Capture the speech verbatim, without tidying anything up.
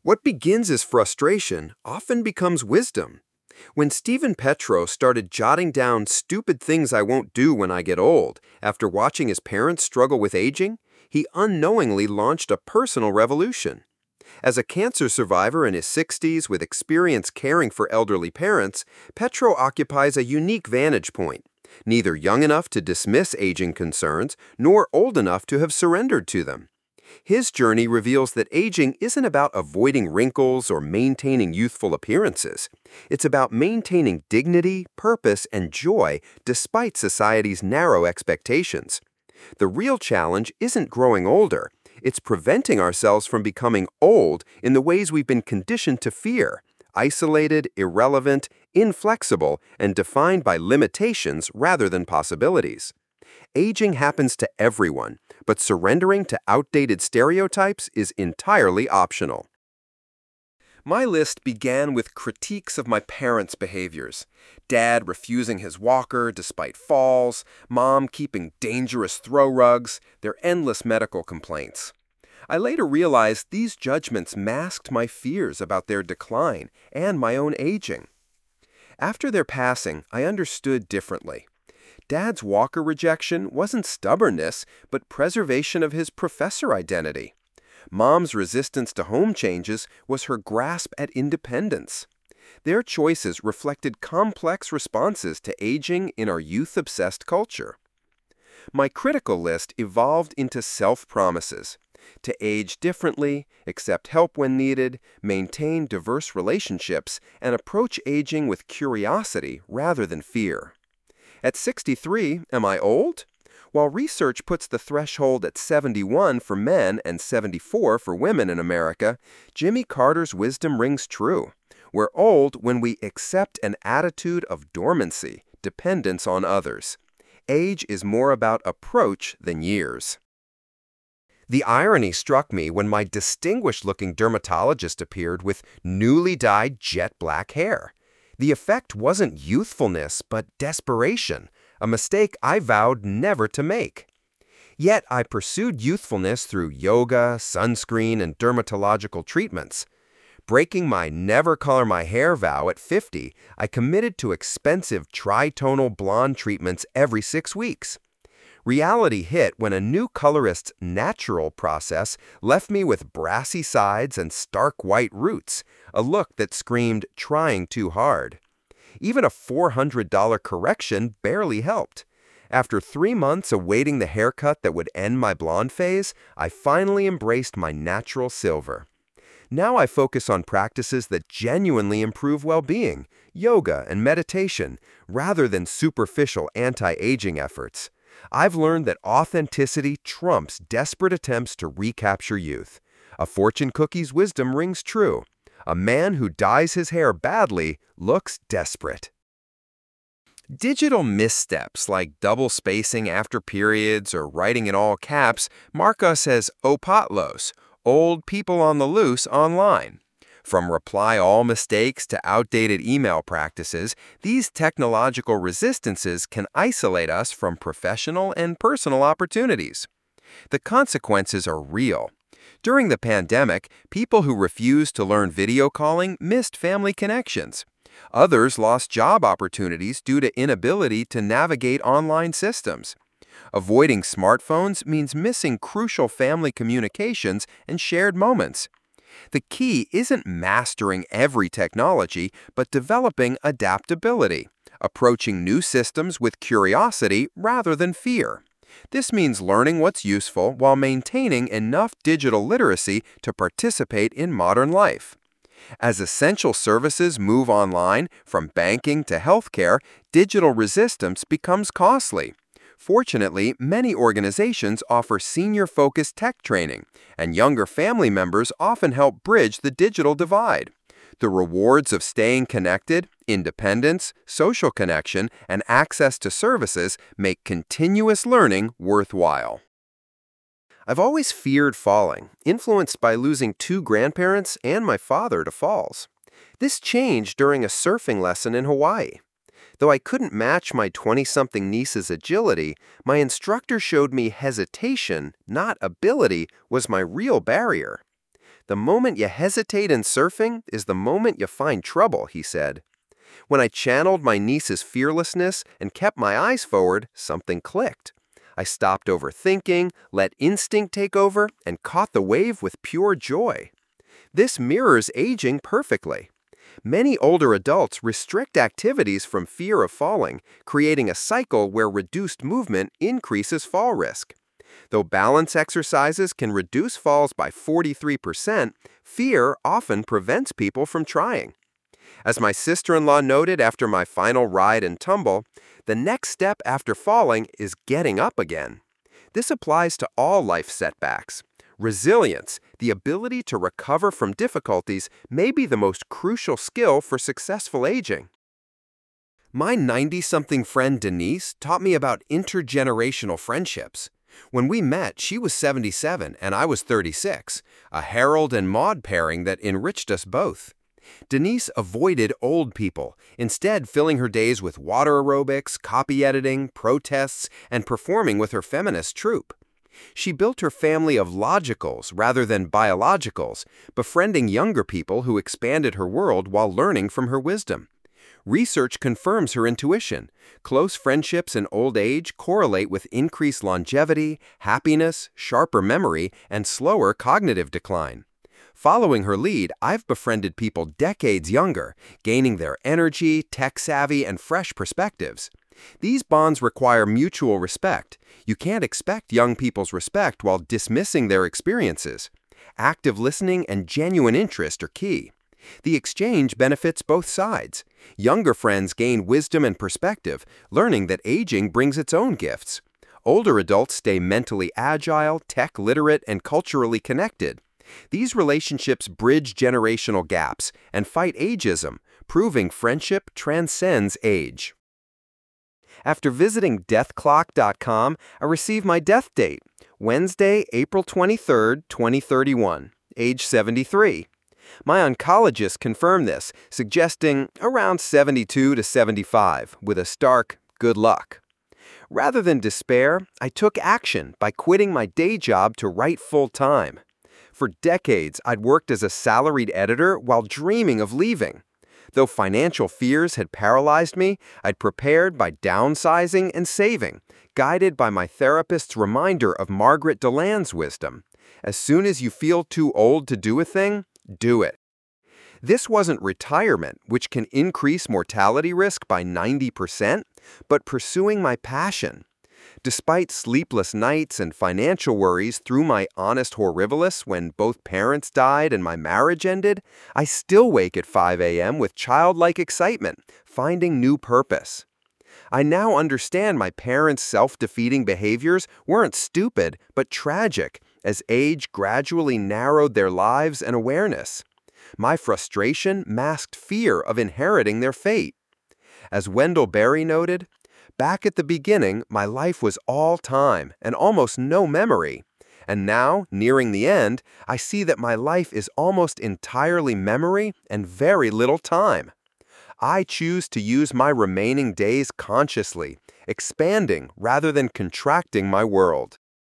What begins as frustration often becomes wisdom. When Stephen Petro started jotting down stupid things I won't do when I get old after watching his parents struggle with aging, he unknowingly launched a personal revolution. As a cancer survivor in his sixties with experience caring for elderly parents, Petro occupies a unique vantage point, neither young enough to dismiss aging concerns nor old enough to have surrendered to them. His journey reveals that aging isn't about avoiding wrinkles or maintaining youthful appearances. It's about maintaining dignity, purpose, and joy despite society's narrow expectations. The real challenge isn't growing older. It's preventing ourselves from becoming old in the ways we've been conditioned to fear, isolated, irrelevant, inflexible, and defined by limitations rather than possibilities. Aging happens to everyone, but surrendering to outdated stereotypes is entirely optional. My list began with critiques of my parents' behaviors. Dad refusing his walker despite falls, Mom keeping dangerous throw rugs, their endless medical complaints. I later realized these judgments masked my fears about their decline and my own aging. After their passing, I understood differently. Dad's walker rejection wasn't stubbornness, but preservation of his professor identity. Mom's resistance to home changes was her grasp at independence. Their choices reflected complex responses to aging in our youth-obsessed culture. My critical list evolved into self-promises: to age differently, accept help when needed, maintain diverse relationships, and approach aging with curiosity rather than fear. At sixty-three, am I old? While research puts the threshold at seventy-one for men and seventy-four for women in America, Jimmy Carter's wisdom rings true. We're old when we accept an attitude of dormancy, dependence on others. Age is more about approach than years. The irony struck me when my distinguished-looking dermatologist appeared with newly dyed jet black hair. The effect wasn't youthfulness, but desperation, a mistake I vowed never to make. Yet I pursued youthfulness through yoga, sunscreen, and dermatological treatments. Breaking my never color my hair vow at fifty, I committed to expensive tritonal blonde treatments every six weeks. Reality hit when a new colorist's natural process left me with brassy sides and stark white roots, a look that screamed trying too hard. Even a four hundred dollar correction barely helped. After three months awaiting the haircut that would end my blonde phase, I finally embraced my natural silver. Now I focus on practices that genuinely improve well-being, yoga and meditation, rather than superficial anti-aging efforts. I've learned that authenticity trumps desperate attempts to recapture youth. A fortune cookie's wisdom rings true. A man who dyes his hair badly looks desperate. Digital missteps like double spacing after periods or writing in all caps mark us as opatlos, old people on the loose online. From reply-all mistakes to outdated email practices, these technological resistances can isolate us from professional and personal opportunities. The consequences are real. During the pandemic, people who refused to learn video calling missed family connections. Others lost job opportunities due to inability to navigate online systems. Avoiding smartphones means missing crucial family communications and shared moments. The key isn't mastering every technology, but developing adaptability, approaching new systems with curiosity rather than fear. This means learning what's useful while maintaining enough digital literacy to participate in modern life. As essential services move online, from banking to healthcare, digital resistance becomes costly. Fortunately, many organizations offer senior-focused tech training, and younger family members often help bridge the digital divide. The rewards of staying connected, independence, social connection, and access to services make continuous learning worthwhile. I've always feared falling, influenced by losing two grandparents and my father to falls. This changed during a surfing lesson in Hawaii. Though I couldn't match my twenty-something niece's agility, my instructor showed me hesitation, not ability, was my real barrier. The moment you hesitate in surfing is the moment you find trouble, he said. When I channeled my niece's fearlessness and kept my eyes forward, something clicked. I stopped overthinking, let instinct take over, and caught the wave with pure joy. This mirrors aging perfectly. Many older adults restrict activities from fear of falling, creating a cycle where reduced movement increases fall risk. Though balance exercises can reduce falls by forty-three percent, fear often prevents people from trying. As my sister-in-law noted after my final ride and tumble, the next step after falling is getting up again. This applies to all life setbacks. Resilience, the ability to recover from difficulties, may be the most crucial skill for successful aging. My ninety-something friend Denise taught me about intergenerational friendships. When we met, she was seventy-seven and I was thirty-six, a Harold and Maude pairing that enriched us both. Denise avoided old people, instead filling her days with water aerobics, copy editing, protests, and performing with her feminist troupe. She built her family of logicals rather than biologicals, befriending younger people who expanded her world while learning from her wisdom. Research confirms her intuition. Close friendships in old age correlate with increased longevity, happiness, sharper memory, and slower cognitive decline. Following her lead, I've befriended people decades younger, gaining their energy, tech savvy, and fresh perspectives. These bonds require mutual respect. You can't expect young people's respect while dismissing their experiences. Active listening and genuine interest are key. The exchange benefits both sides. Younger friends gain wisdom and perspective, learning that aging brings its own gifts. Older adults stay mentally agile, tech-literate, and culturally connected. These relationships bridge generational gaps and fight ageism, proving friendship transcends age. After visiting death clock dot com, I received my death date, Wednesday, April twenty-third, twenty thirty-one, age seventy-three. My oncologist confirmed this, suggesting around seventy-two to seventy-five, with a stark good luck. Rather than despair, I took action by quitting my day job to write full-time. For decades, I'd worked as a salaried editor while dreaming of leaving. Though financial fears had paralyzed me, I'd prepared by downsizing and saving, guided by my therapist's reminder of Margaret Deland's wisdom. As soon as you feel too old to do a thing, do it. This wasn't retirement, which can increase mortality risk by ninety percent, but pursuing my passion. Despite sleepless nights and financial worries through my honest horribilis when both parents died and my marriage ended, I still wake at five A M with childlike excitement, finding new purpose. I now understand my parents' self-defeating behaviors weren't stupid, but tragic, as age gradually narrowed their lives and awareness. My frustration masked fear of inheriting their fate. As Wendell Berry noted, back at the beginning, my life was all time and almost no memory. And now, nearing the end, I see that my life is almost entirely memory and very little time. I choose to use my remaining days consciously, expanding rather than contracting my world.